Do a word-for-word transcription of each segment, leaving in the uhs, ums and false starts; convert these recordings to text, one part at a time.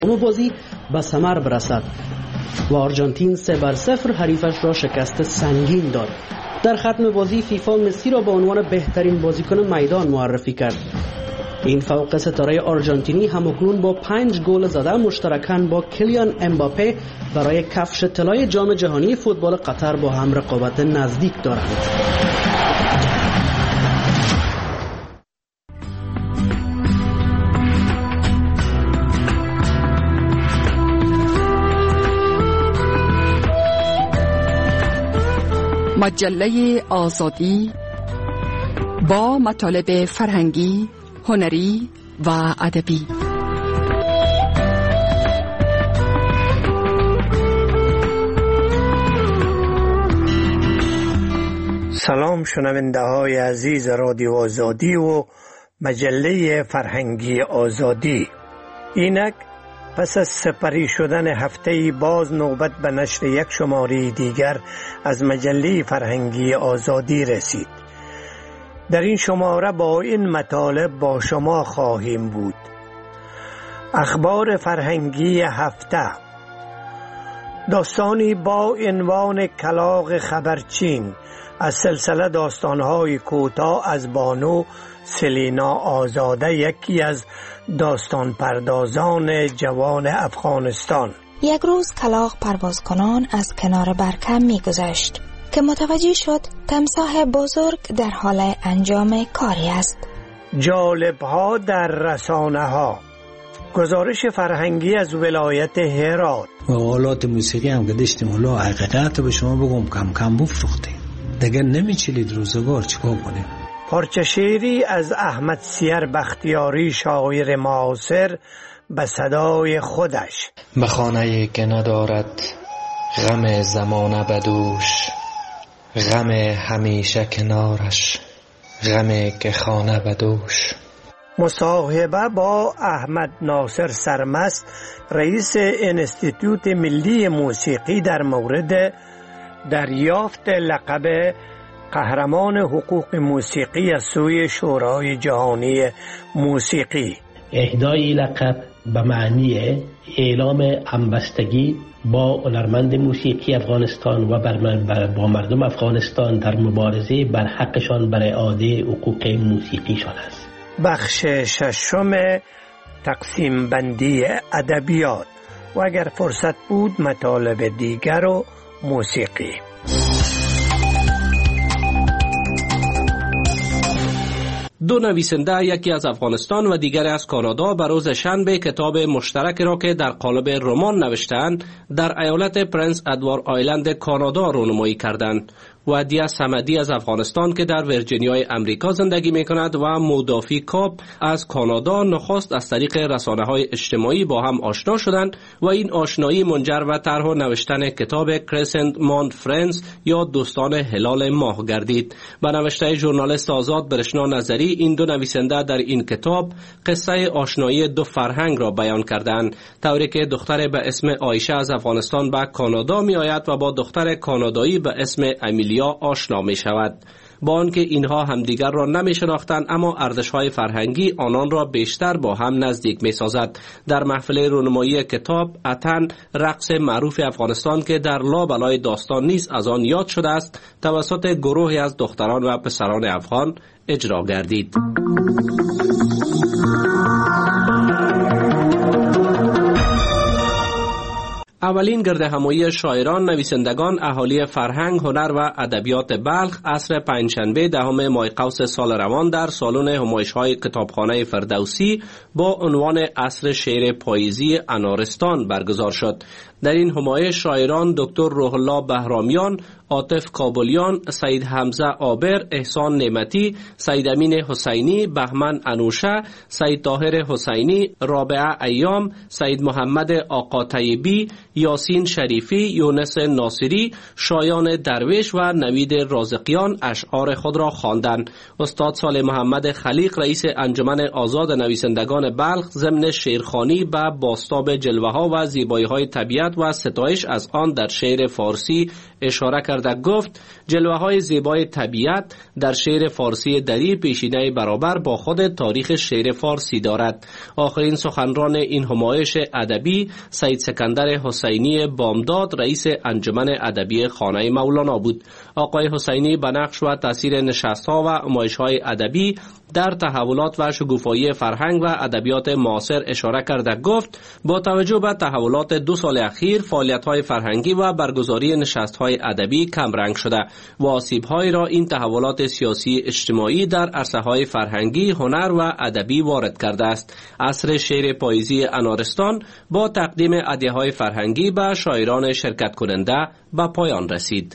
اما بازی به ثمر برسد و آرژانتین سه بر صفر حریفش را شکست سنگین داد. در ختم بازی فیفا مسی را به عنوان بهترین بازیکن میدان معرفی کرد. این فوق ستاره آرژانتینی همکنون با پنج گل زده مشترکاً با کلیان امباپه برای کفش طلای جام جهانی فوتبال قطر با هم رقابت نزدیک دارند. مجله آزادی با مطالب فرهنگی، هنری و ادبی. سلام شنونده های عزیز رادیو آزادی و مجله فرهنگی آزادی. اینک پس از سپری شدن هفته باز نوبت به نشر یک شماره دیگر از مجله فرهنگی آزادی رسید. در این شماره با این مطالب با شما خواهیم بود: اخبار فرهنگی هفته، داستانی با عنوان کلاغ خبرچین از سلسله داستان‌های کوتاه از بانو سلینا آزاده، یکی از داستان پردازان جوان افغانستان. یک روز کلاغ پروازکنان از کنار برکم می گذشت که متوجه شد تمساح بزرگ در حال انجام کاری است. جالب‌ها در رسانه‌ها، گزارش فرهنگی از ولایت هرات. و آلات موسیقی هم که داشتیم، حالا حقیقت به شما بگم کم کم بفروختیم دیگه، نمیچلید روزگار، چیکار کنیم؟ پارچه شعری از احمد سیر بختیاری، شاعر معاصر، به صدای خودش. به خانه‌ای که ندارد غم زمانه بدوش، غم همیشه کنارش، غم که خانه بدوش. مصاحبه با احمد ناصر سرمست، رئیس انستیتوت ملی موسیقی، در مورد دریافت لقب قهرمان حقوق موسیقی از سوی شورای جهانی موسیقی. اهدای لقب به معنی اعلام همبستگی با هنرمند موسیقی افغانستان و با مردم افغانستان در مبارزه بر حقشان برای اعاده حقوق موسیقیشان است. بخش ششم، تقسیم بندی ادبیات و اگر فرصت بود مطالب دیگر و موسیقی. دو نویسنده، یکی از افغانستان و دیگری از کانادا، به روز شنبه کتاب مشترک را که در قالب رمان نوشتند در ایالت پرنس ادوارد آیلند کانادا رونمایی کردند. ودیع صمدی از افغانستان که در ویرجینیای امریکا زندگی می کند و مودافی کاپ از کانادا نخست از طریق رسانه‌های اجتماعی با هم آشنا شدند و این آشنایی منجر به طرح و نوشتن کتاب کرسنت ماند فرندز یا دوستان هلال ماه گردید. با نوشته ژورنالیست آزاد برشنا نظری، این دو نویسنده در این کتاب قصه آشنایی دو فرهنگ را بیان کردند، طوری که دختر به اسم عایشه از افغانستان به کانادا می آید و با دختر کانادایی به اسم امیلیا آشنا می شود. با آنکه اینها همدیگر را نمی شناختند، اما ارزش‌های فرهنگی آنان را بیشتر با هم نزدیک می سازد. در محفل رونمایی کتاب اتن، رقص معروف افغانستان که در لابلای داستان نیز از آن یاد شده است، توسط گروهی از دختران و پسران افغان اجرا گردید. اولین گرد همایی شاعران، نویسندگان، اهالی فرهنگ، هنر و ادبیات بلخ عصر پنجشنبه دهم ماه قوس سال روان در سالن همایش‌های کتابخانه فردوسی با عنوان عصر شعر پاییزی انارستان برگزار شد. در این همایش شاعران دکتر روح الله بهرامیان، عاطف کابلیان، سید حمزه عابر، احسان نعمتی، سید امین حسینی، بهمن انوشه، سید طاهر حسینی، رابعه ایام، سید محمد آقا طیبی، یاسین شریفی، یونس ناصری، شایان درویش و نوید رازقیان اشعار خود را خواندند. استاد صالح محمد خلیق، رئیس انجمن آزاد نویسندگان بلخ، ضمن شعرخوانی به بازتاب جلوه‌ها و زیبایی‌های طبیعت و ستایش از آن در شعر فارسی اشاره کرده کردک گفت جلوه های زیبای طبیعت در شعر فارسی دری پیشینه برابر با خود تاریخ شعر فارسی دارد. آخرین سخنران این همایش ادبی سید سکندر حسینی بامداد رئیس انجمن ادبی خانه مولانا بود. آقای حسینی به نقش و تاثیر نشست‌ها و همایش‌های ادبی در تحولات و شکوفایی فرهنگ و ادبیات معاصر اشاره کرده گفت با توجه به تحولات دو سال اخیر فعالیت‌های فرهنگی و برگزاری نشست‌های ادبی کم رنگ شده و آسیب‌هایی را این تحولات سیاسی اجتماعی در عرصه‌های فرهنگی، هنر و ادبی وارد کرده است. عصر شعر پاییزی انارستان با تقدیم هدیه‌های فرهنگی به شاعران شرکت کننده به پایان رسید.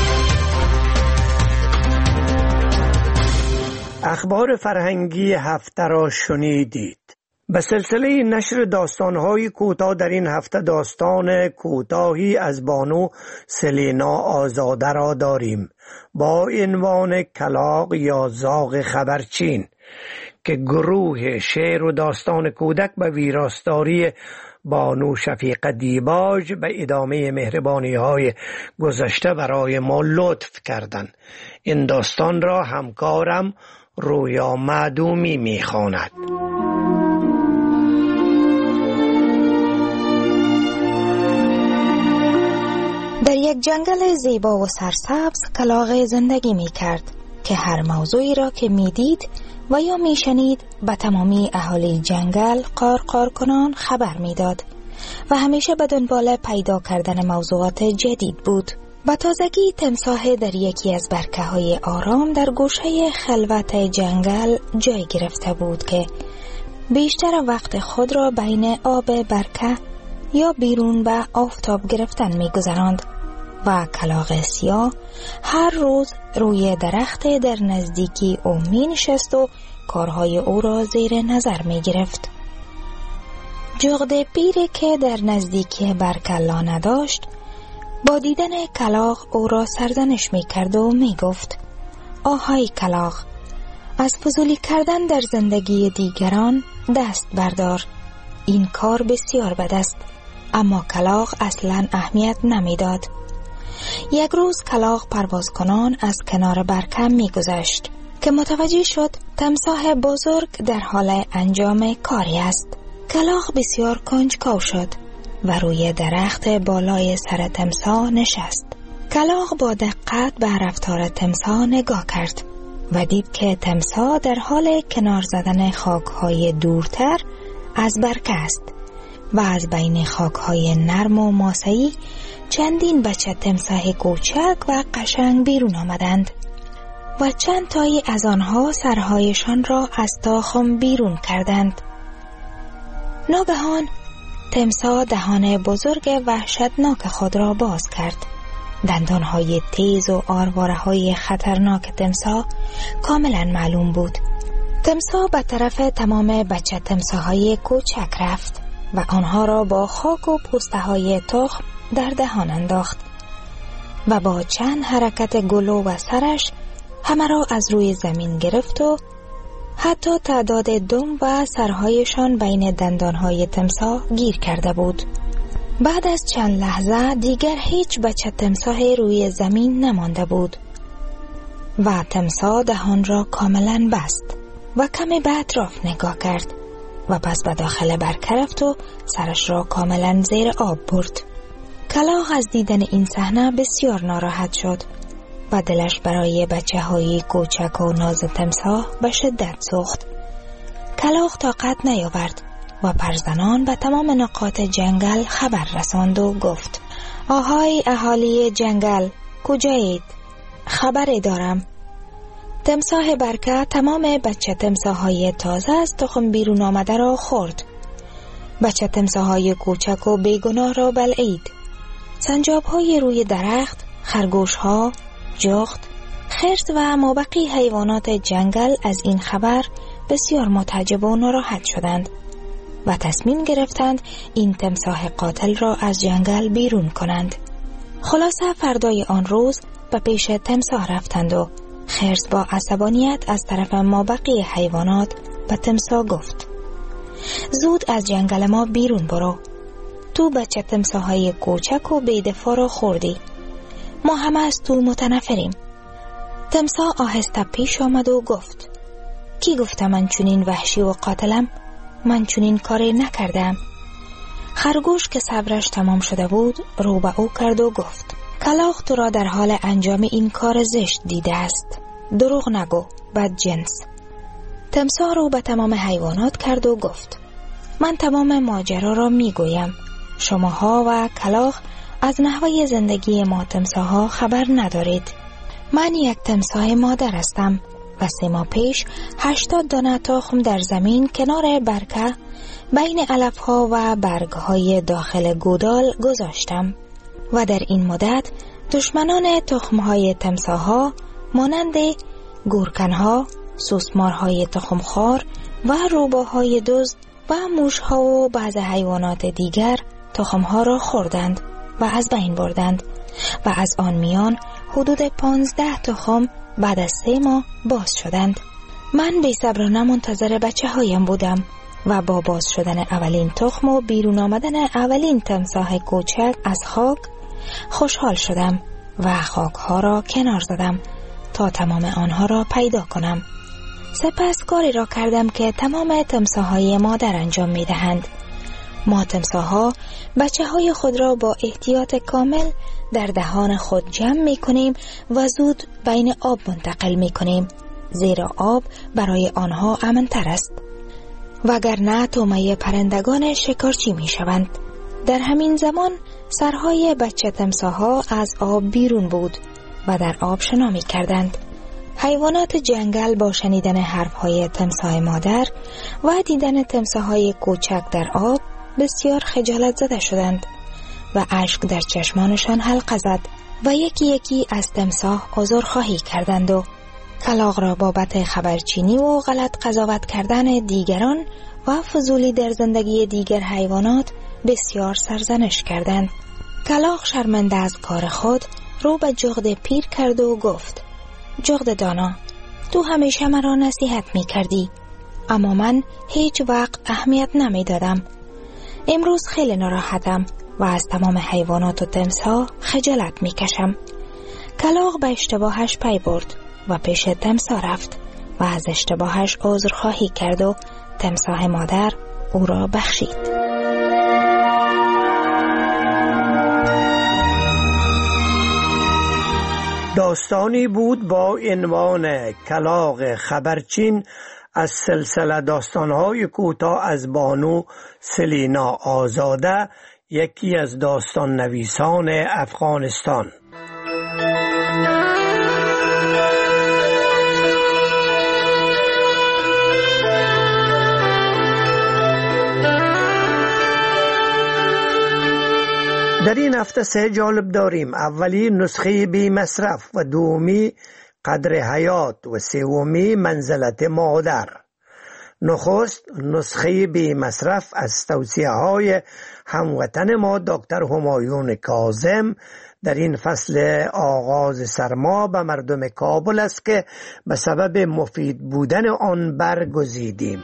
اخبار فرهنگی هفته را شنیدید. به سلسله نشر داستان‌های کوتاه در این هفته داستان کوتاهی از بانو سلینا آزاده را داریم با عنوان کلاغ یا زاغ خبرچین که گروه شعر و داستان کودک به ویراستاری بانو شفیقه دیباج به ادامه مهربانی‌های گذشته برای ما لطف کردند. این داستان را همکارم رویا معدومی می‌خواند. در یک جنگل زیبا و سرسبز کلاغ زندگی می کرد که هر موضوعی را که می دید و یا می شنید به تمامی اهالی جنگل قارقار کنان خبر می داد و همیشه به دنبال پیدا کردن موضوعات جدید بود. به تازگی تمساح در یکی از برکه های آرام در گوشه خلوت جنگل جای گرفته بود که بیشتر وقت خود را بین آب برکه یا بیرون به آفتاب گرفتن می گذراند و کلاغ سیاه هر روز روی درخت در نزدیکی او می نشست و کارهای او را زیر نظر می گرفت. جغد پیری که در نزدیکی برکه لانه داشت با دیدن کلاغ او را سرزنش می کرد و می گفت آهای کلاغ، از فضولی کردن در زندگی دیگران دست بردار، این کار بسیار بد است. اما کلاغ اصلاً اهمیت نمیداد. یک روز کلاغ پرواز کنان از کنار برکه می گذشت که متوجه شد تمساح بزرگ در حال انجام کاری است. کلاغ بسیار کنجکاو شد و روی درخت بالای سر تمساح نشست. کلاغ با دقت به رفتار تمساح نگاه کرد و دید که تمساح در حال کنار زدن خاک‌های دورتر از برکه است و از بین خاک‌های نرم و ماسه‌ای چندین بچه تمساح کوچک و قشنگ بیرون آمدند و چند تایی از آنها سرهایشان را از تاخم بیرون کردند. ناگهان تمساح دهان بزرگ وحشتناک خود را باز کرد. دندانهای تیز و آرواره‌های خطرناک تمساح کاملا معلوم بود. تمساح به طرف تمام بچه تمساح‌های کوچک رفت و آنها را با خاک و پوسته های تخم در دهان انداخت و با چند حرکت گلو و سرش همه را از روی زمین گرفت و حتی تعداد دم و سرهایشان بین دندانهای تمساح گیر کرده بود. بعد از چند لحظه دیگر هیچ بچه تمساح روی زمین نمانده بود و تمساح دهان را کاملا بست و کمی به اطراف نگاه کرد و پس به داخل برکه رفت و سرش را کاملا زیر آب برد. کلاغ از دیدن این صحنه بسیار ناراحت شد و دلش برای بچه های کوچک و ناز تمساح به شدت سوخت. کلاغ طاقت نیاورد و پرزنان به تمام نقاط جنگل خبر رساند و گفت آهای اهالی جنگل، کجایید؟ خبری دارم. تمساح برکه تمام بچه تمساح‌های تازه از تخم بیرون آمده را خورد. بچه تمساح‌های کوچک و بیگناه را بلعید. سنجاب‌های روی درخت، خرگوش‌ها، جغد، خرس و مابقی حیوانات جنگل از این خبر بسیار متعجب و ناراحت شدند و تصمیم گرفتند این تمساح قاتل را از جنگل بیرون کنند. خلاصه فردای آن روز به پیش تمساح رفتند و خرس با عصبانیت از طرف مابقی حیوانات به تمساح گفت زود از جنگل ما بیرون برو. تو بچه تمساح‌های کوچک و بی‌دفاع را خوردی. ما همه از تو متنفریم. تمساح آهسته پیش آمد و گفت: کی گفته من چنین وحشی و قاتلم؟ من چنین کاری نکردم. خرگوش که صبرش تمام شده بود رو به او کرد و گفت: کلاغ تو را در حال انجام این کار زشت دیده است. دروغ نگو، بد جنس. تمساح رو به تمام حیوانات کرد و گفت: من تمام ماجرا را می گویم. شماها و کلاغ از نحوه زندگی ما تمساح‌ها خبر ندارید. من یک تمساح مادر هستم و سه ماه پیش هشتاد دانه تخم در زمین کنار برکه بین علف‌ها و برگ‌های داخل گودال گذاشتم و در این مدت دشمنان تخم‌های تمساح‌ها مانند گورکن‌ها، سوسمارهای تخمخوار و روباهای دزد و موش‌ها و بعض حیوانات دیگر تخم‌ها را خوردند و از بین بردند و از آن میان حدود پانزده تخم بعد از سه ماه باز شدند. من بی صبرانه منتظر بچه هایم بودم و با باز شدن اولین تخم و بیرون آمدن اولین تمساح کوچک از خاک خوشحال شدم و خاک ها را کنار زدم تا تمام آنها را پیدا کنم. سپس کاری را کردم که تمام تمساح های مادر انجام می دهند. ما تمساح‌ها بچه های خود را با احتیاط کامل در دهان خود جمع می کنیم و زود بین آب منتقل می کنیم، زیرا آب برای آنها امن‌تر است. وگرنه طعمه پرندگان شکارچی می شوند. در همین زمان سرهای بچه تمساح‌ها از آب بیرون بود و در آب شنا می کردند. حیوانات جنگل با شنیدن حرفهای تمساح مادر و دیدن تمساح‌های کوچک در آب بسیار خجالت زده شدند و اشک در چشمانشان حلقه زد و یکی یکی از تمساح عذرخواهی کردند و کلاغ را بابت خبرچینی و غلط قضاوت کردن دیگران و فضولی در زندگی دیگر حیوانات بسیار سرزنش کردند. کلاغ شرمنده از کار خود رو به جغد پیر کرد و گفت: جغد دانا، تو همیشه مرا نصیحت می کردی، اما من هیچ وقت اهمیت نمی دادم. امروز خیلی ناراحتم و از تمام حیوانات و تمساح خجالت می کشم. کلاغ به اشتباهش پی برد و پیش تمساح رفت و از اشتباهش عذرخواهی کرد و تمساح مادر او را بخشید. داستانی بود با عنوان کلاغ خبرچین از سلسله داستان‌های کوتاه از بانو سلینا آزاده، یکی از داستان نویسان افغانستان. در این هفته سه جالب داریم. اولی نسخه بی مصرف و دومی قدر حیات و سومی منزلت مادر. نخست نسخه بی مصرف از توصیه های هموطن ما دکتر همایون کاظم در این فصل آغاز سرما به مردم کابل است که به سبب مفید بودن آن برگزیدیم.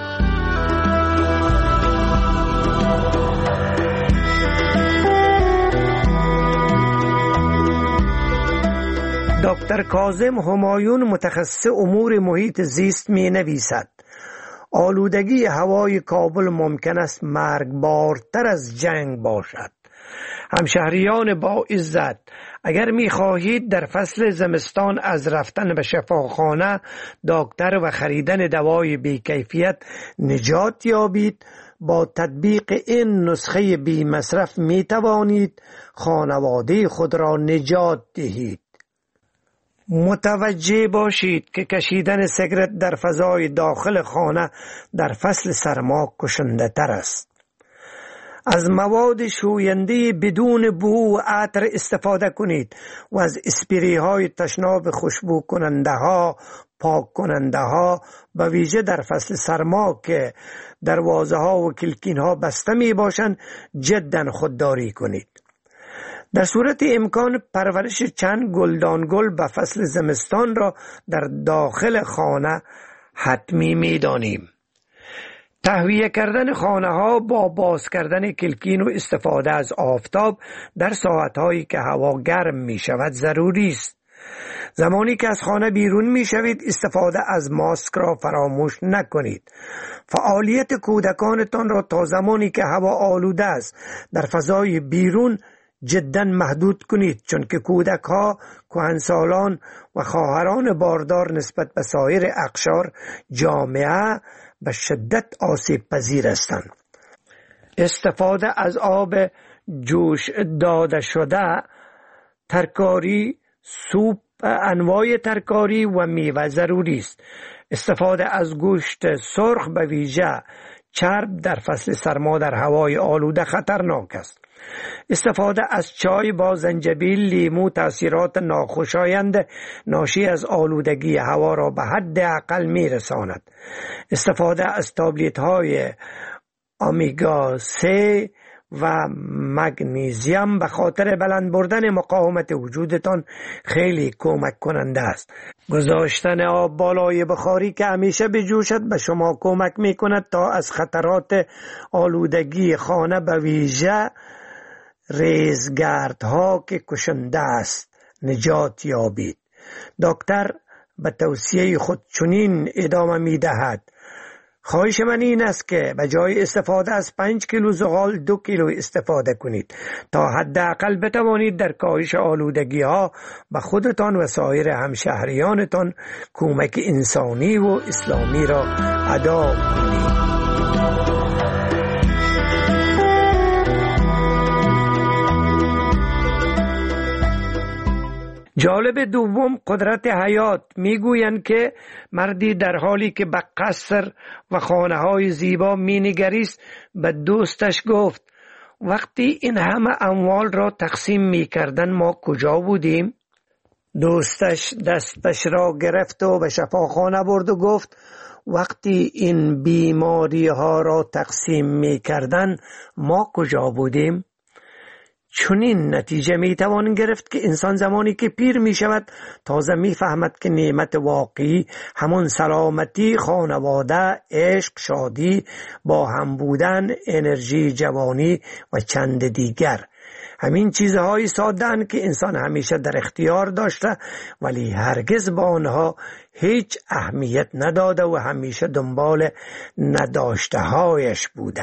دکتر کاظم همایون متخصص امور محیط زیست می نویسد: آلودگی هوای کابل ممکن است مرگبارتر از جنگ باشد. همشهریان با عزت، اگر می خواهید در فصل زمستان از رفتن به شفاخانه، دکتر و خریدن دوای بی‌کیفیت نجات یابید، با تطبیق این نسخه بی مصرف می توانید خانواده خود را نجات دهید. متوجه باشید که کشیدن سیگرت در فضای داخل خانه در فصل سرما کشنده تر است. از مواد شوینده بدون بو و عطر استفاده کنید و از اسپری های تشناب خوشبو کننده ها، پاک کننده ها، به ویژه در فصل سرما که دروازه ها و کلکین ها بسته می باشند جدا خودداری کنید. در صورت امکان پرورش چند گلدان گل به فصل زمستان را در داخل خانه حتمی می دانیم. تهویه کردن خانه ها با باز کردن کلکین و استفاده از آفتاب در ساعت هایی که هوا گرم می شود ضروری است. زمانی که از خانه بیرون می شوید استفاده از ماسک را فراموش نکنید. فعالیت کودکانتان را تا زمانی که هوا آلوده است در فضای بیرون جدا محدود کنید، چون که کودک ها، کهنسالان و خواهران باردار نسبت به سایر اقشار جامعه به شدت آسیب پذیر هستند. استفاده از آب جوش داده شده، ترکاری، سوپ، انواع ترکاری و میوه ضروری است. استفاده از گوشت سرخ به ویژه چرب در فصل سرما در هوای آلوده خطرناک است. استفاده از چای با زنجبیل، لیمو تاثیرات ناخوشایند ناشی از آلودگی هوا را به حد اقل می رساند. استفاده از تابلت های اومگا سه و مگنیزیم به خاطر بلند بردن مقاومت وجودتان خیلی کمک کننده است. گذاشتن آب بالای بخاری که همیشه بجوشد به شما کمک می کند تا از خطرات آلودگی خانه به ویژه ریزگردها که کشنده است نجات یابید. دکتر به توصیه خود چنین ادامه می دهد: خواهش من این است که به جای استفاده از پنج کیلو زغال دو کیلو استفاده کنید تا حداقل بتوانید در کاهش آلودگی ها به خودتان و سایر همشهریانتان کمک انسانی و اسلامی را ادا کنید. جالب دوم، قدرت حیات. میگویند که مردی در حالی که به قصر و خانه های زیبا مینگریست به دوستش گفت: وقتی این همه اموال را تقسیم میکردن ما کجا بودیم؟ دوستش دستش را گرفت و به شفاخانه برد و گفت: وقتی این بیماری ها را تقسیم میکردن ما کجا بودیم؟ چنین نتیجه می توان گرفت که انسان زمانی که پیر می شود تازه می فهمد که نعمت واقعی همون سلامتی، خانواده، عشق، شادی، با هم بودن، انرژی جوانی و چند دیگر. همین چیزهای ساده‌اند که انسان همیشه در اختیار داشته ولی هرگز با آنها هیچ اهمیت نداده و همیشه دنبال نداشته هایش بوده.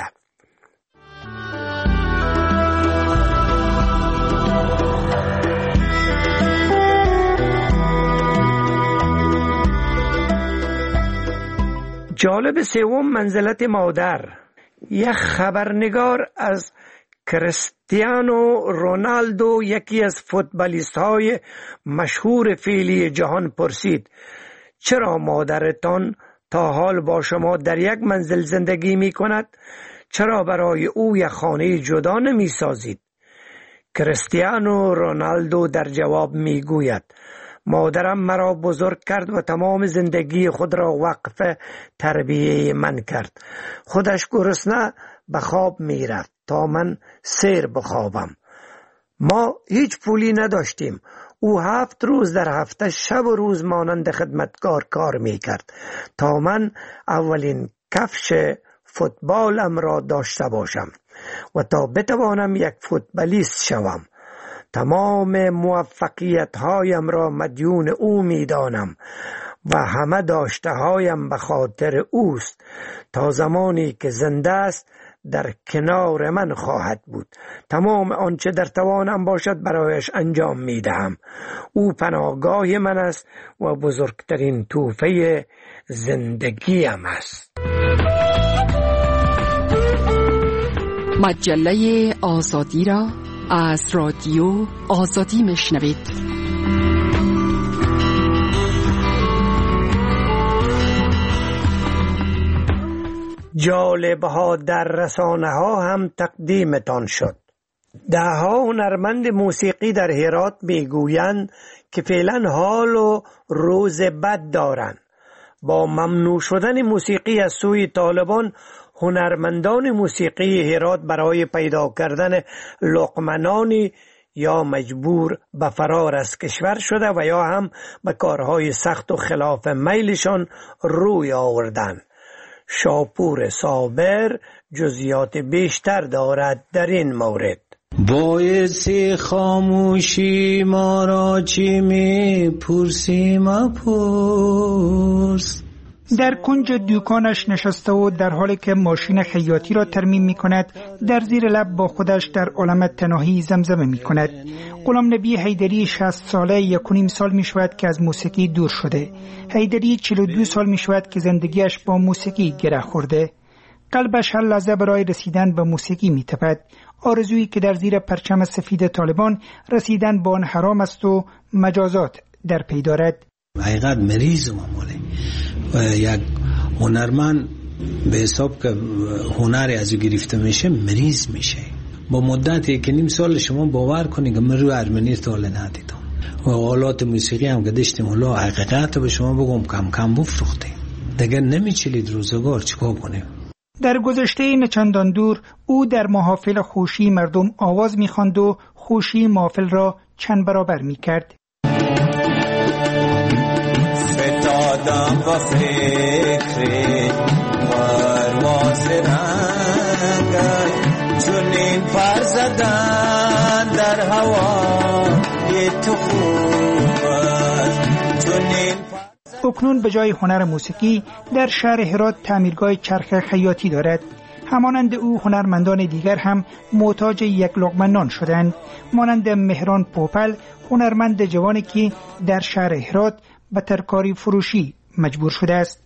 جالب سوم، منزلت مادر. یک خبرنگار از کریستیانو رونالدو، یکی از فوتبالیست های مشهور فعلی جهان، پرسید: چرا مادرتان تا حال با شما در یک منزل زندگی می کند؟ چرا برای او یک خانه جدا نمی سازید؟ کریستیانو رونالدو در جواب می گوید: مادرم مرا بزرگ کرد و تمام زندگی خود را وقف تربیه من کرد. خودش گرسنه به خواب می رفت تا من سیر بخوابم. ما هیچ پولی نداشتیم. او هفت روز در هفته شب و روز مانند خدمتکار کار می کرد تا من اولین کفش فوتبالم را داشته باشم و تا بتوانم یک فوتبالیست شوم. تمام موفقیت هایم را مدیون او می دانم و همه داشته هایم به خاطر اوست. تا زمانی که زنده است در کنار من خواهد بود. تمام آنچه در توانم باشد برایش انجام می دهم. او پناهگاه من است و بزرگترین تحفه زندگیم است. مجله آزادی را از رادیو آزادی میشنوید. جالبها در رسانه ها هم تقدیمتان شد. ده ها هنرمند موسیقی در هرات میگویند که فعلا حال و روز بد دارند. با ممنوع شدن موسیقی از سوی طالبان، هنرمندان موسیقی هرات برای پیدا کردن لقمه‌نانی یا مجبور به فرار از کشور شده و یا هم به کارهای سخت و خلاف میلشان روی آوردند. شاپور صابر جزئیات بیشتر دارد در این مورد. باعث خاموشی ما را چی می پرسی مپرس. در کنج دوکانش نشسته و در حالی که ماشین خیاطی را ترمیم می کند در زیر لب با خودش در عالم تنهایی زمزمه می کند. غلام نبی حیدری شصت ساله یک و نیم سال می شود که از موسیقی دور شده. حیدری چهل و دو سال می شود که زندگیش با موسیقی گره خورده. قلبش هر لحظه برای رسیدن به موسیقی می تپد. آرزویی که در زیر پرچم سفید طالبان رسیدن به آن حرام است و مجازات در پی دارد. حقیقت مریض معمولی و یک هنرمند به حساب که هنری از او گرفته میشه مریض میشه. با مدت یک نیم سال شما باور کنید که من روی ارمنی تا حالا ندیدم و آلات موسیقی هم که داشتیم حالا حقیقت به شما بگم کم کم بفروختیم دیگه نمیچلید روزگار چیکار کنیم. در گذشته نچندان دور او در محافل خوشی مردم آواز میخواند و خوشی محافل را چند برابر میکرد. فتادم با فکر پرواز رنگت چونین پر زدن در هوا یه تو خوبت چونین. اکنون به جای هنر موسیقی در شهر هرات تعمیرگاه چرخ خیاطی دارد. همانند او هنرمندان دیگر هم محتاج یک لقمه نان شدند، مانند مهران پوپل، هنرمند جوانی که در شهر هرات به ترکاری فروشی مجبور شده است.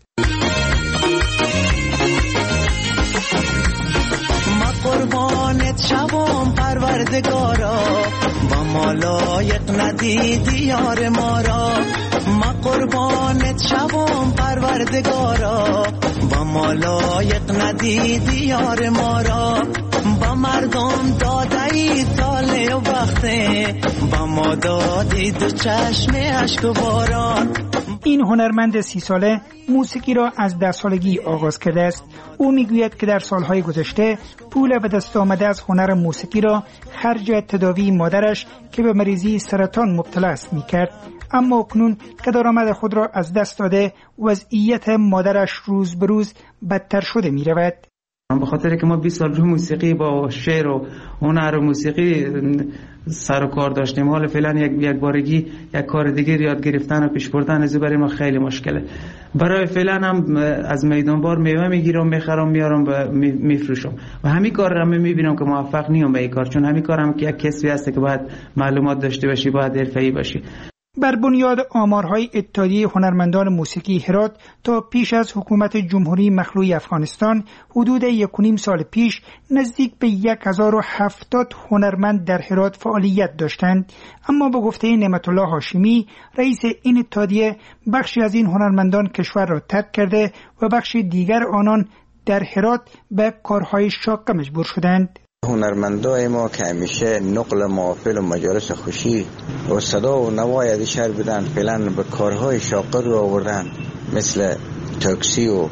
ما قربانت شوم پروردگارا با ما لایق ندیدی یار ما را. ما قربانت شوم پروردگارا با ما لایق ندیدی یار ما را. با مردم دادی طالع و وقته با ما دادی دو چشم اشک و باران. این هنرمند سی ساله موسیقی را از ده سالگی آغاز کرده است. او میگوید که در سالهای گذشته پول به دست آمده از هنر موسیقی را خرج تداوی مادرش که به مریضی سرطان مبتلا است میکرد، اما اکنون که درآمد خود را از دست داده وضعیت مادرش روز به روز بدتر شده می رود. به خاطر که ما بیست سال روی موسیقی با شعر و هنر و موسیقی سر و کار داشتیم، حالا فعلا یک یک بارگی یک کار دیگه یاد گرفتن و پیش بردن از برای ما خیلی مشکله. برای فعلا هم از میدان بار میوه میگیرم، میخرم، میارم و میفروشم و همین کار رو میبینم که موفق نیم به این کار، چون همین کار هم که یک کسبی هست که باید معلومات داشته باشی، باید حرفه‌ای باشی. بر بنیاد آمارهای اتحادیه هنرمندان موسیقی هرات تا پیش از حکومت جمهوری مخلوع افغانستان حدود یک و نیم سال پیش نزدیک به یک هزار و هفتاد هنرمند در هرات فعالیت داشتند، اما به گفته نعمت الله هاشمی رئیس این اتحادیه بخشی از این هنرمندان کشور را ترک کرده و بخش دیگر آنان در هرات به کارهای شاق مجبور شدند. هنرمندای ما که همیشه نقل محافل و مجالس خوشی و صدا و نوای از شهر بودن فعلا به کارهای شاقه رو آوردن، مثل تاکسی و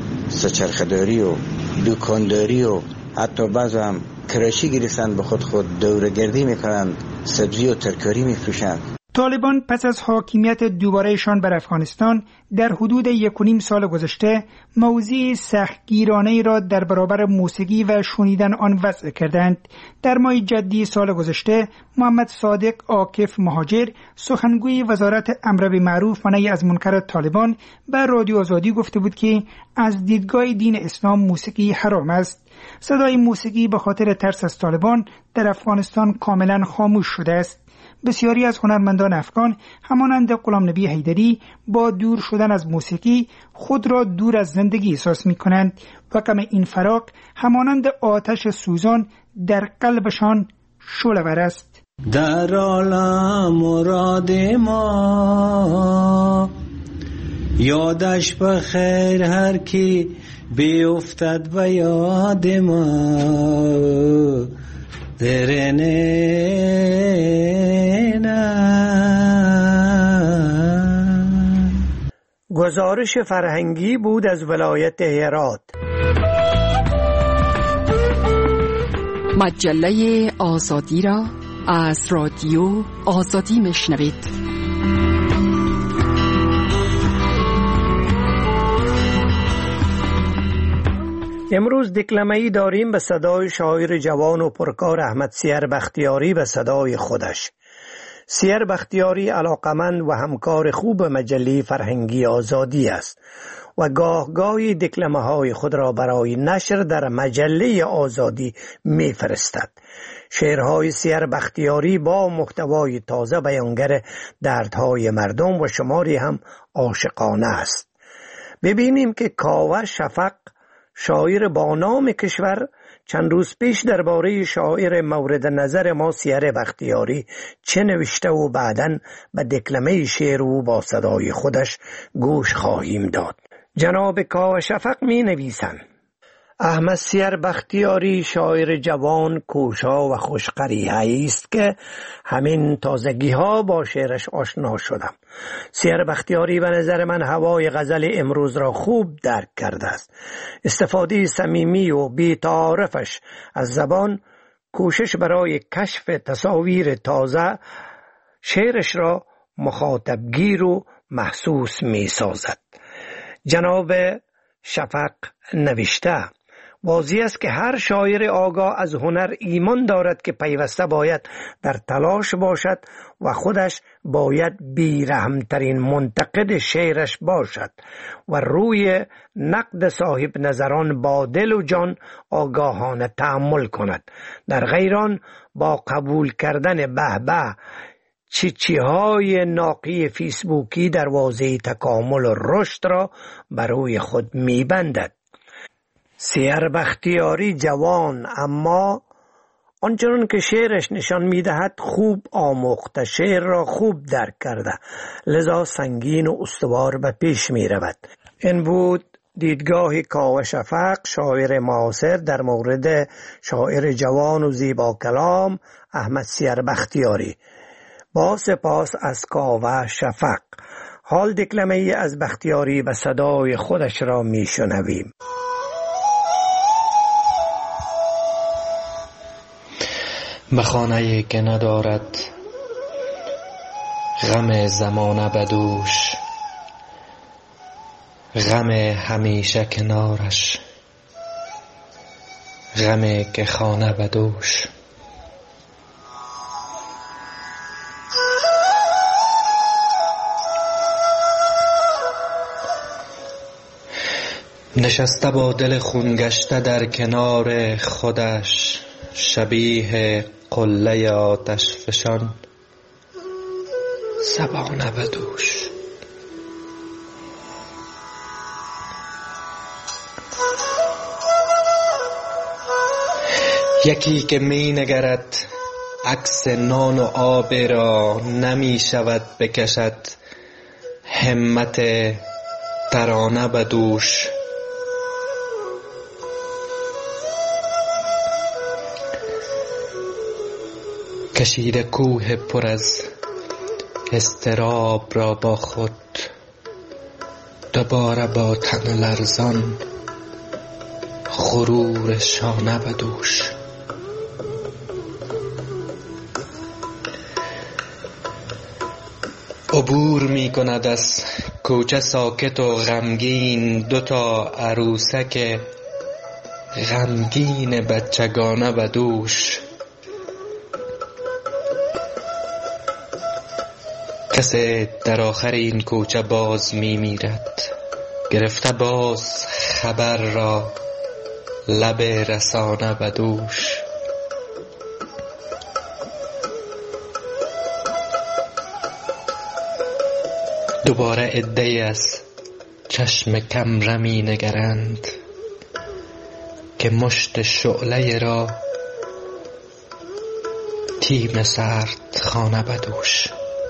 سچرخداری و دکانداری و حتی بعض هم کراشی گرفتن به خود خود دورگردی میکنن، سبزی و ترکاری میفروشن. طالبان پس از حاکمیت دوبارهشان بر افغانستان در حدود یک و نیم سال گذشته موضوع سختگیرانه را در برابر موسیقی و شنیدن آن وضع کردند. در ماه جدی سال گذشته محمد صادق عاکف مهاجر سخنگوی وزارت امر بالمعروف و نهی از منکر طالبان به رادیو آزادی گفته بود که از دیدگاه دین اسلام موسیقی حرام است. صدای موسیقی به خاطر ترس از طالبان در افغانستان کاملا خاموش شده است. بسیاری از هنرمندان افغان همانند غلام نبی حیدری با دور شدن از موسیقی خود را دور از زندگی احساس می کنند و غم این فراق همانند آتش سوزان در قلبشان شعله‌ور است. در عالم مراد ما یادش بخیر هر کی بیفتد به یاد ما درنه گزارش فرهنگی بود از ولایت هرات. مجله آزادی را از رادیو آزادی میشنوید. امروز دکلمه‌ای داریم به صدای شاعر جوان و پرکار احمد سیر بختیاری به صدای خودش. سیر بختیاری علاقمند و همکار خوب مجله فرهنگی آزادی است و گاه گاهی دکلمه های خود را برای نشر در مجله آزادی می فرستد. شعرهای سیر بختیاری با محتوای تازه بیانگر دردهای مردم و شماری هم عاشقانه است. ببینیم که کاوه شفق، شاعر با نام کشور، چند روز پیش درباره شاعر مورد نظر ما سیر بختیاری چه نوشته و بعداً به دکلمه شعر او با صدای خودش گوش خواهیم داد. جناب کاوه شفق می نویسند: احمد سیر بختیاری شاعر جوان، کوشا و خوشقریحه‌ای است که همین تازگی ها با شعرش آشنا شدم. سیر بختیاری به نظر من هوای غزل امروز را خوب درک کرده است. استفاده صمیمی و بی‌تعارفش از زبان، کوشش برای کشف تصاویر تازه، شعرش را مخاطبگیر و محسوس می سازد. جناب شفق نوشته: واضح است که هر شاعر آگاه از هنر ایمان دارد که پیوسته باید در تلاش باشد و خودش باید بی‌رحم‌ترین منتقد شعرش باشد و روی نقد صاحب نظران با دل و جان آگاهانه تأمل کند. در غیر آن با قبول کردن به به چیچی های ناقی فیسبوکی دروازه تکامل و رشد را بر روی خود می‌بندد. سیر بختیاری جوان، اما آنچنان که شعرش نشان می‌دهد خوب آموخته، شعر را خوب درک کرده، لذا سنگین و استوار به پیش می‌رود. این بود دیدگاه کاوه شفق، شاعر معاصر، در مورد شاعر جوان و زیبا کلام احمد سیر بختیاری. با سپاس از کاوه شفق. حال دکلمه ای از بختیاری به صدای خودش را میشنویم. به خانه‌ای که ندارد غم زمانه بدوش، غم همیشه کنارش، غم که خانه بدوش. نشسته با دل خونگشته در کنار خودش، شبیه قله آتش فشان، زبانه بدوش. یکی که می نگرد عکس نان و آب را، نمی شود بکشد همت ترانه بدوش. کشیده کوه پر از اضطراب را با خود، دوباره با تن لرزان غرور شانه بدوش. عبور می کند از کوچه ساکت و غمگین، دوتا عروسک غمگین بچگانه بدوش. کسی در آخر این کوچه باز می میرد، گرفته باز خبر را لب رسانه بدوش. دوباره عده‌ای از چشم کم می نگرند که مشت شعله را تیم سرد خانه بدوش.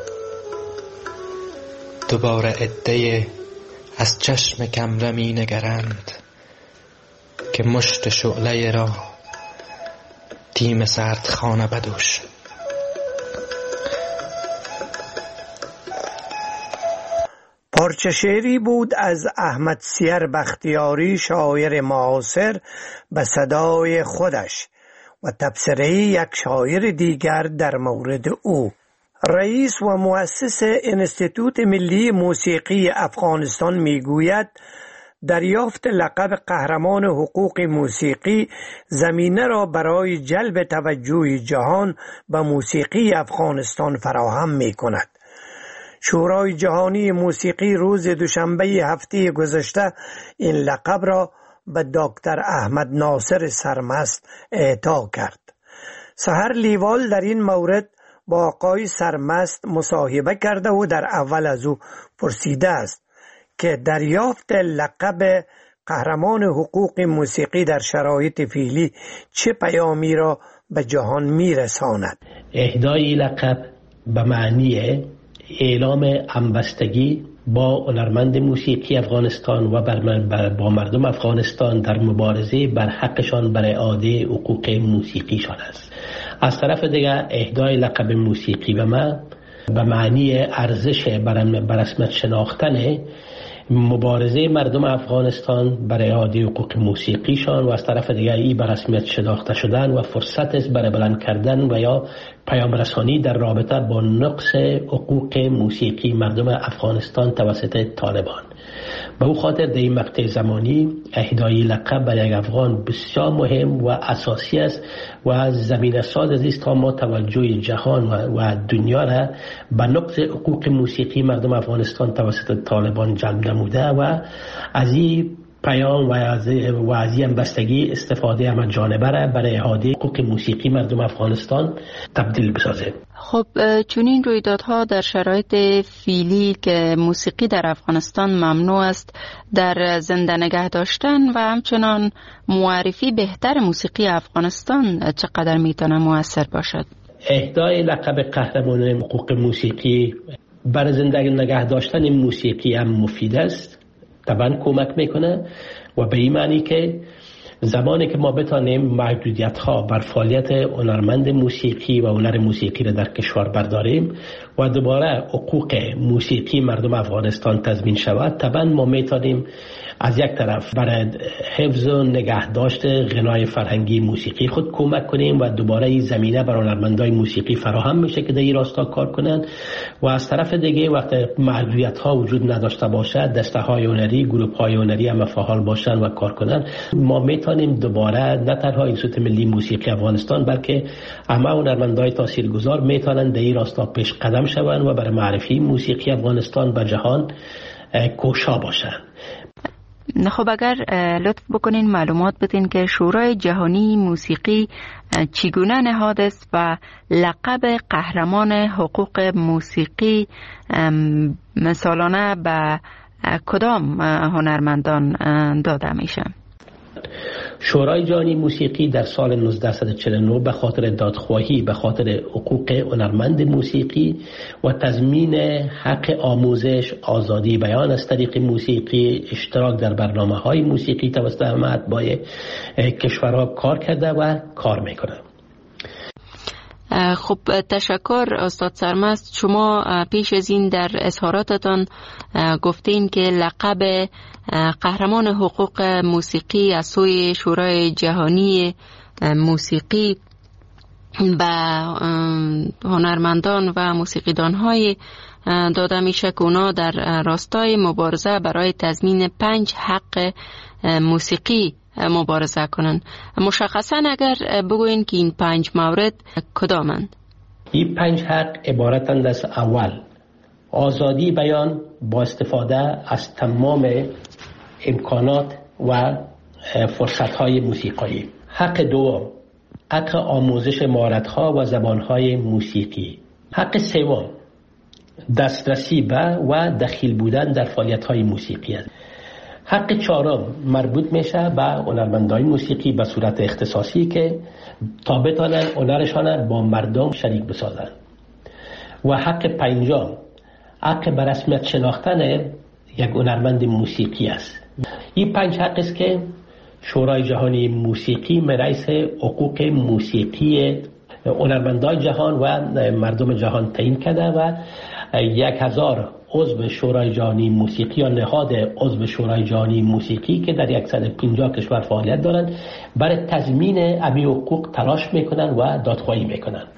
دوباره عده‌ای از چشم کم می نگرند که مشت شعله را تیم سرد خانه بدوش. پارچه شعری بود از احمد سیر بختیاری، شاعر معاصر، به صدای خودش و تبصره یک شاعر دیگر در مورد او. رئیس و مؤسس انستیتوت ملی موسیقی افغانستان میگوید دریافت لقب قهرمان حقوق موسیقی زمینه را برای جلب توجه جهان به موسیقی افغانستان فراهم می کند. شورای جهانی موسیقی روز دوشنبه هفته گذشته این لقب را به دکتر احمد ناصر سرمست اعطا کرد. سحر لیوال در این مورد با آقای سرمست مصاحبه کرده و در اول از او پرسیده است که دریافت لقب قهرمان حقوق موسیقی در شرایط فعلی چه پیامی را به جهان میرساند. اهدای لقب به معنی اعلام همبستگی با هنرمند موسیقی افغانستان و با مردم افغانستان در مبارزه بر حقشان بر اعاده حقوق موسیقیشان است. از طرف دیگر اهدای لقب موسیقی به ما به معنی ارزش بر رسمیت شناختن مبارزه مردم افغانستان برای اعاده حقوق موسیقیشان و از طرف دیگری به رسمیت شناخته شدن و فرصت است برای بلند کردن و یا پیام رسانی در رابطه با نقص حقوق موسیقی مردم افغانستان توسط طالبان. به او خاطر در این مقطع زمانی اهدای لقب برای یک افغان بسیار مهم و اساسی است و زمینه ساز است تا ما توجه جهان و دنیا را به نقص حقوق موسیقی مردم افغانستان توسط طالبان جلب نموده و از این پیام و از و از این بستگی استفاده همه جانبه را برای اعاده حقوق موسیقی مردم افغانستان تبدیل بسازه. خب چون این رویدادها در شرایط فعلی که موسیقی در افغانستان ممنوع است در زنده نگه داشتن و همچنان معرفی بهتر موسیقی افغانستان چقدر میتونه مؤثر باشد؟ اهدای لقب قهرمان حقوق موسیقی برای زنده نگه داشتن موسیقی هم مفید است، طبعا کمک میکنه و به این معنی که زمانی که ما بتانیم محدودیت ها بر فعالیت هنرمند موسیقی و هنر موسیقی را در کشور برداریم و دوباره حقوق موسیقی مردم افغانستان تضمین شود، طبعا ما میتونیم از یک طرف برای حفظ و نگهداشت غنای فرهنگی موسیقی خود کمک کنیم و دوباره این زمینه برای هنرمندای موسیقی فراهم میشه که در این راستا کار کنن و از طرف دیگه وقتی محدودیت ها وجود نداشته باشد دسته های هنری، گروپ های هنری هم فعال باشن و کار کنن، ما میتونیم دوباره نه تنها اینستیتوت ملی موسیقی افغانستان بلکه همه هنرمندای تاثیرگذار میتونن در این راستا پیش قدم شوند و برای معرفی موسیقی افغانستان به جهان کوشا باشند. خب اگر لطف بکنین معلومات بدین که شورای جهانی موسیقی چگونه نهاد است و لقب قهرمان حقوق موسیقی سالانه به کدام هنرمندان داده میشه؟ شورای جهانی موسیقی در سال نوزده چهل و نه به خاطر دادخواهی به خاطر حقوق هنرمند موسیقی و تضمین حق آموزش، آزادی بیان از طریق موسیقی، اشتراک در برنامه‌های موسیقی توسط همه اتباع کشورها کار کرده و کار میکنه. خب تشکر استاد سرمست. شما پیش از این در اظهاراتتان گفتین که لقب قهرمان حقوق موسیقی از سوی شورای جهانی موسیقی به هنرمندان و موسیقیدان‌های داده میشه که اونا در راستای مبارزه برای تضمین پنج حق موسیقی مبارزه کنن. مشخصا اگر بگوین که این پنج مورد کدامند؟ این پنج حق عبارتند از اول آزادی بیان با استفاده از تمام امکانات و فرصت‌های موسیقایی. حق دوم حق آموزش مهارت‌ها و زبان‌های موسیقی. حق سوم دسترسی به و دخیل بودن در فعالیت‌های موسیقی است. حق چهارم مربوط میشه به هنرمندان موسیقی به صورت اختصاصی که تا بتانن هنرشان با مردم شریک بسازن. و حق پنجم حق به رسمیت شناختن یک هنرمند موسیقی است. این پنج حق است که شورای جهانی موسیقی رئیس حقوق موسیقی هنرمندان جهان و مردم جهان تعیین کرده و یک هزار عضو شورای جهانی موسیقی یا نهاد عضو شورای جهانی موسیقی که در صد و پنجاه کشور فعالیت دارند برای تضمین همین حقوق تلاش میکنن و دادخواهی میکنن.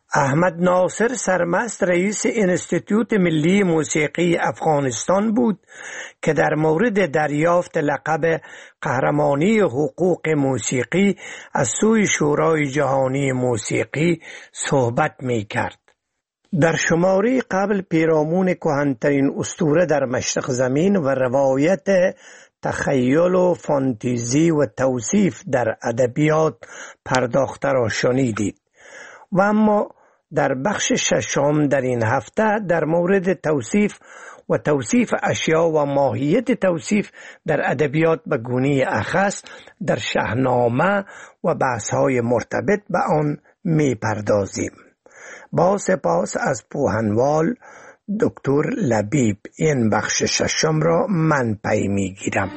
احمد ناصر سرمست رئیس انستیتوت ملی موسیقی افغانستان بود که در مورد دریافت لقب قهرمانی حقوق موسیقی از سوی شورای جهانی موسیقی صحبت می کرد. در شماره قبل پیرامون کهن‌ترین اسطوره در مشرق زمین و روایت تخیل و فانتزی و توصیف در ادبیات پرداخته را شنیدید و اما در بخش ششم در این هفته در مورد توصیف و توصیف اشیا و ماهیت توصیف در ادبیات به گونه اخص در شاهنامه و بحث‌های مرتبط به آن می پردازیم. با سپاس از پوهنوال دکتر لبیب این بخش ششم را من پی می گیرم.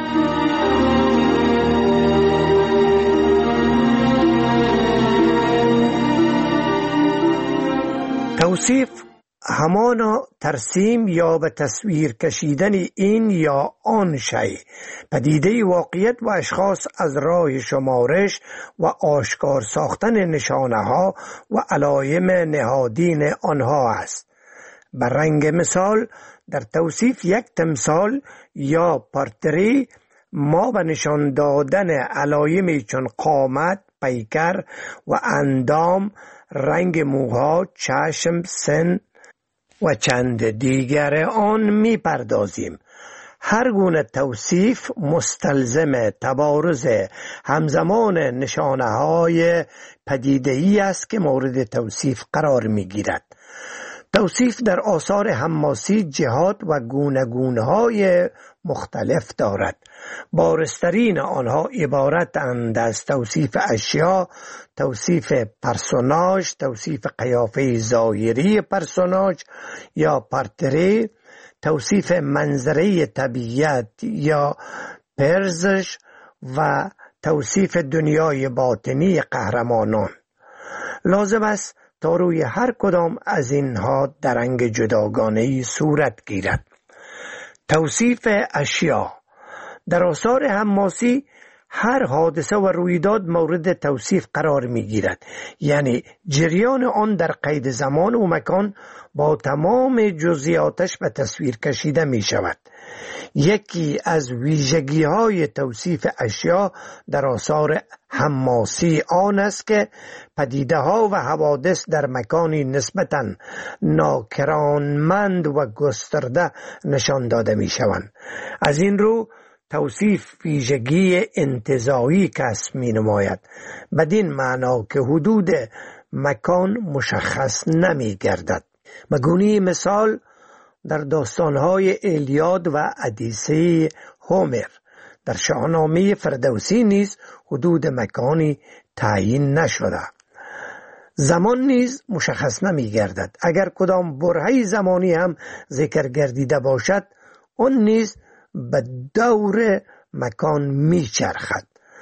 توصیف همانا ترسیم یا به تصویر کشیدن این یا آن شی، پدیده واقعیت و اشخاص از راه شمارش و آشکار ساختن نشانه ها و علایم نهادین آنها است. بر رنگ مثال در توصیف یک تمثال یا پارتری ما به نشان دادن علایمی چون قامت، پیکر و اندام، رنگ موها، چشم، سن و چند دیگر آن می پردازیم. هر گونه توصیف مستلزم تبارز همزمان نشانه های پدیده‌ای است که مورد توصیف قرار می گیرد. توصیف در آثار حماسی جهات و گونه‌گونه‌های مختلف دارد. بارزترین آنها عبارتند از توصیف اشیا، توصیف پرسوناژ، توصیف قیافه ظاهری پرسوناژ یا پارتری، توصیف منظره طبیعت یا پرزش و توصیف دنیای باطنی قهرمانان. لازم است تا روی هر کدام از اینها درنگ جداگانه‌ای صورت گیرد. توصیف اشیا در آثار حماسی هر حادثه و رویداد مورد توصیف قرار می گیرد، یعنی جریان آن در قید زمان و مکان با تمام جزئیاتش به تصویر کشیده می شود. یکی از ویژگی های توصیف اشیا در آثار حماسی آن است که پدیده ها و حوادث در مکانی نسبتاً ناکرانمند و گسترده نشان داده می شوند. از این رو توصیف ویژگی انتزاعی کسب می نماید، بدین معنا که حدود مکان مشخص نمی گردد. به گونه مثال در داستانهای ایلیاد و ادیسه هومر، در شاهنامه فردوسی نیز حدود مکانی تعیین نشده. زمان نیز مشخص نمی گردد. اگر کدام برهه زمانی هم ذکر گردیده باشد، آن نیز به دور مکان می چرخد.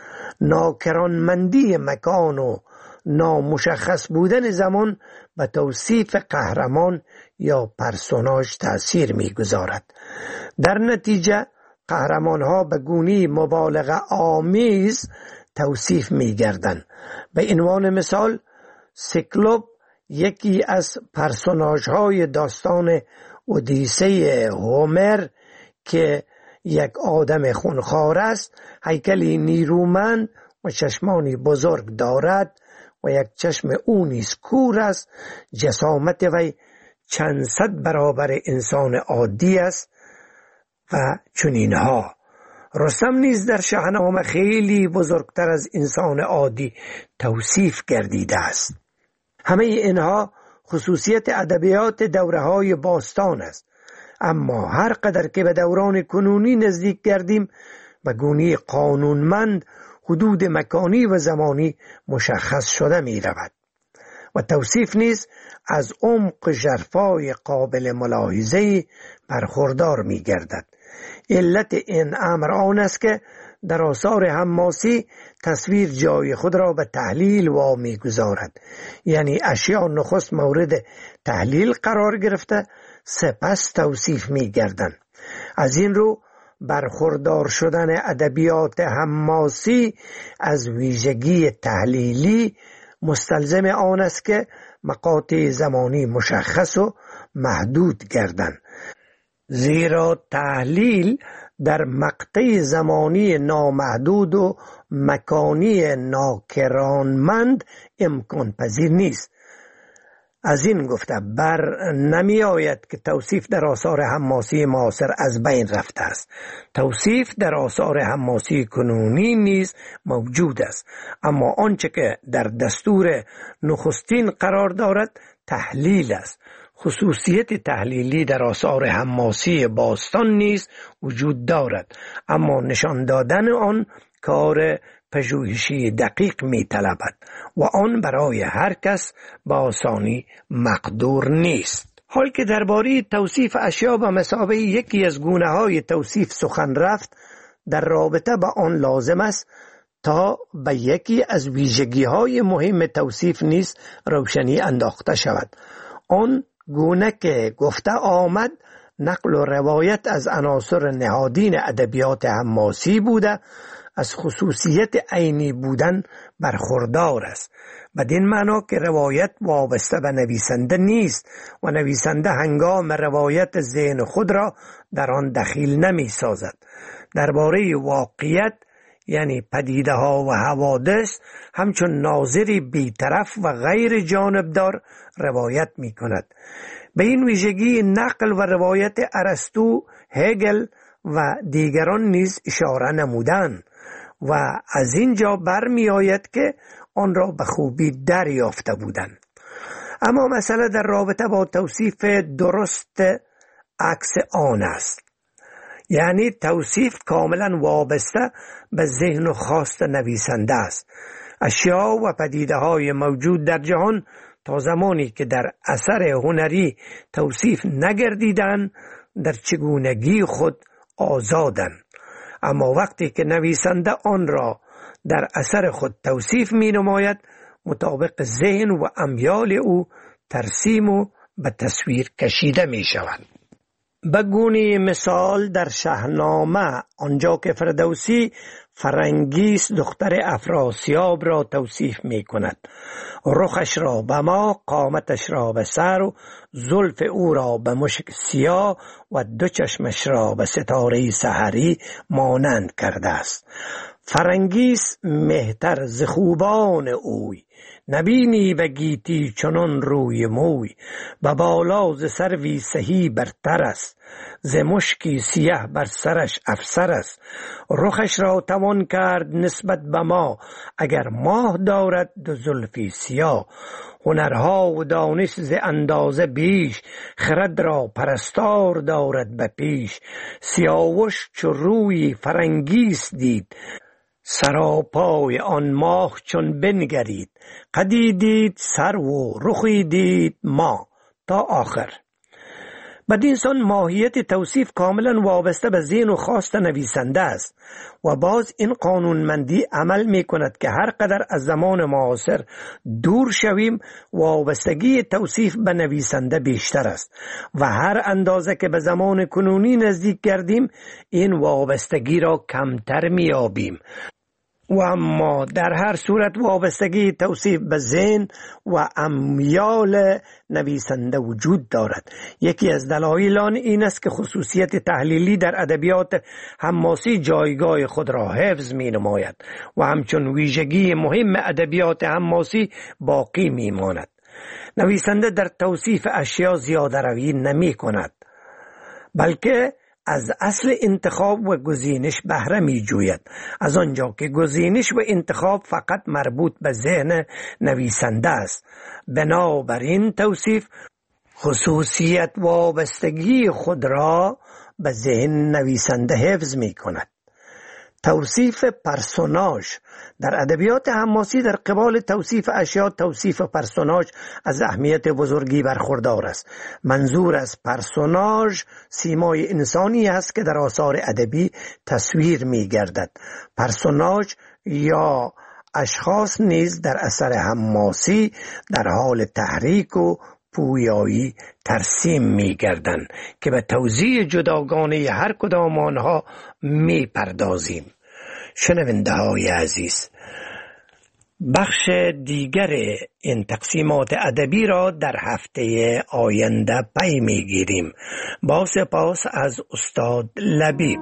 ناکرانمندی مکان و نامشخص بودن زمان به توصیف قهرمان یا پرسوناژ تأثیر می گذارد. در نتیجه قهرمان ها به گونه مبالغه آمیز توصیف می گردند. به عنوان مثال سیکلوپ یکی از پرسوناژ های داستان اودیسه هومر که یک آدم خونخوار است، هیکلی نیرومند و چشمانی بزرگ دارد و یک چشم او نیز کور است. جسامت وی چند صد برابر انسان عادی است و چنینها. رستم نیز در شاهنامه خیلی بزرگتر از انسان عادی توصیف گردیده است. همه اینها خصوصیت ادبیات دوره‌های باستان است، اما هر قدر که به دوران کنونی نزدیک گردیم به گونه قانونمند حدود مکانی و زمانی مشخص شده می رود و توصیف نیز از عمق ژرفای قابل ملاحظه‌ای برخوردار می گردد. علت این امر آن است که در آثار حماسی تصویر جای خود را به تحلیل وامی گذارد، یعنی اشیاء نخست مورد تحلیل قرار گرفته سپس توصیف می گردند. از این رو برخوردار شدن ادبیات حماسی از ویژگی تحلیلی مستلزم آن است که مقاطع زمانی مشخص و محدود گردند، زیرا تحلیل در مقطع زمانی نامحدود و مکانی ناکرانمند امکان پذیر نیست. از این گفته بر نمی آید که توصیف در آثار حماسی معاصر از بین رفته است. توصیف در آثار حماسی کنونی نیز موجود است، اما آنچه که در دستور نخستین قرار دارد تحلیل است. خصوصیت تحلیلی در آثار حماسی باستان نیز وجود دارد، اما نشان دادن آن کار پژوهشی دقیق می طلبد و آن برای هر کس با آسانی مقدور نیست. حال که درباره توصیف اشیا به مثابه یکی از گونه های توصیف سخن رفت، در رابطه با آن لازم است تا به یکی از ویژگی های مهم توصیف نیز روشنی انداخته شود. آن گونه که گفته آمد نقل و روایت از عناصر نهادین ادبیات حماسی بوده از خصوصیت عینی بودن برخوردار است، بدین معنا که روایت وابسته به نویسنده نیست و نویسنده هنگام روایت ذهن خود را در آن دخیل نمی سازد. درباره واقعیت یعنی پدیده ها و حوادث همچون ناظری بیطرف و غیر جانبدار روایت می کند. به این ویژگی نقل و روایت ارسطو، هگل و دیگران نیز اشاره نمودند و از اینجا برمی آید که آن را به خوبی دریافته بودند. اما مسئله در رابطه با توصیف درست عکس آن است، یعنی توصیف کاملا وابسته به ذهن و خواست نویسنده است. اشیا و پدیده های موجود در جهان تا زمانی که در اثر هنری توصیف نگردیدن در چگونگی خود آزادن، اما وقتی که نویسنده آن را در اثر خود توصیف می نماید مطابق ذهن و امیال او ترسیم و به تصویر کشیده می شود. بگونی مثال در شاهنامه آنجا که فردوسی فرنگیس دختر افراسیاب را توصیف می کند، رخش را به ماه، قامتش را به سر و زلف او را به مشک سیاه و دو چشمش را به ستاره سحری مانند کرده است. فرنگیس مهتر ز خوبان اوی، نبینی به گیتی چنان روی موی، به بالا ز سروی سهی برتر است، ز مشکی سیه بر سرش افسر است. رخش را توان کرد نسبت به ما، اگر ماه دارد دو زلفی سیاه. هنرها و دانش ز اندازه بیش، خرد را پرستار دارد به پیش. سیاوش چو روی فرنگیس دید، سراپای آن ماه چون بنگرید. قدی دید سر و رخی دید ماه تا آخر. بدین سان ماهیت توصیف کاملا وابسته به ذهن و خواست نویسنده است و باز این قانونمندی عمل می کند که هر قدر از زمان معاصر دور شویم وابستگی توصیف به نویسنده بیشتر است و هر اندازه که به زمان کنونی نزدیک گردیم این وابستگی را کمتر می یابیم. و اما در هر صورت وابستگی توصیف به ذهن و امیال نویسنده وجود دارد. یکی از دلایل آن این است که خصوصیت تحلیلی در ادبیات حماسی جایگاه خود را حفظ می نماید و همچون ویژگی مهم ادبیات حماسی باقی می ماند. نویسنده در توصیف اشیا زیاده روی نمی کند، بلکه از اصل انتخاب و گزینش بهره می جوید، از آنجا که گزینش و انتخاب فقط مربوط به ذهن نویسنده است. بنابراین توصیف خصوصیت وابستگی خود را به ذهن نویسنده حفظ می کند. توصیف پرسوناژ در ادبیات حماسی در قبال توصیف اشیا، توصیف پرسوناژ از اهمیت بزرگی برخوردار است. منظور از پرسوناژ سیمای انسانی است که در آثار ادبی تصویر می گردد. پرسوناژ یا اشخاص نیز در اثر حماسی در حال تحریک و پویایی ترسیم می گردند که به توزیع جداگانه هر کدام آنها می پردازیم. شنونده های عزیز، بخش دیگر این تقسیمات ادبی را در هفته آینده پی میگیریم. با سپاس از استاد لبیب.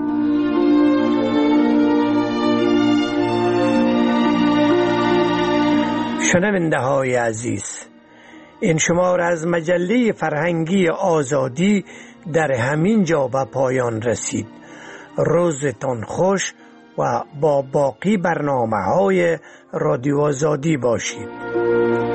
شنونده های عزیز، این شمار از مجله فرهنگی آزادی در همین جا به پایان رسید. روزتان خوش و با باقی برنامه های رادیو آزادی باشید.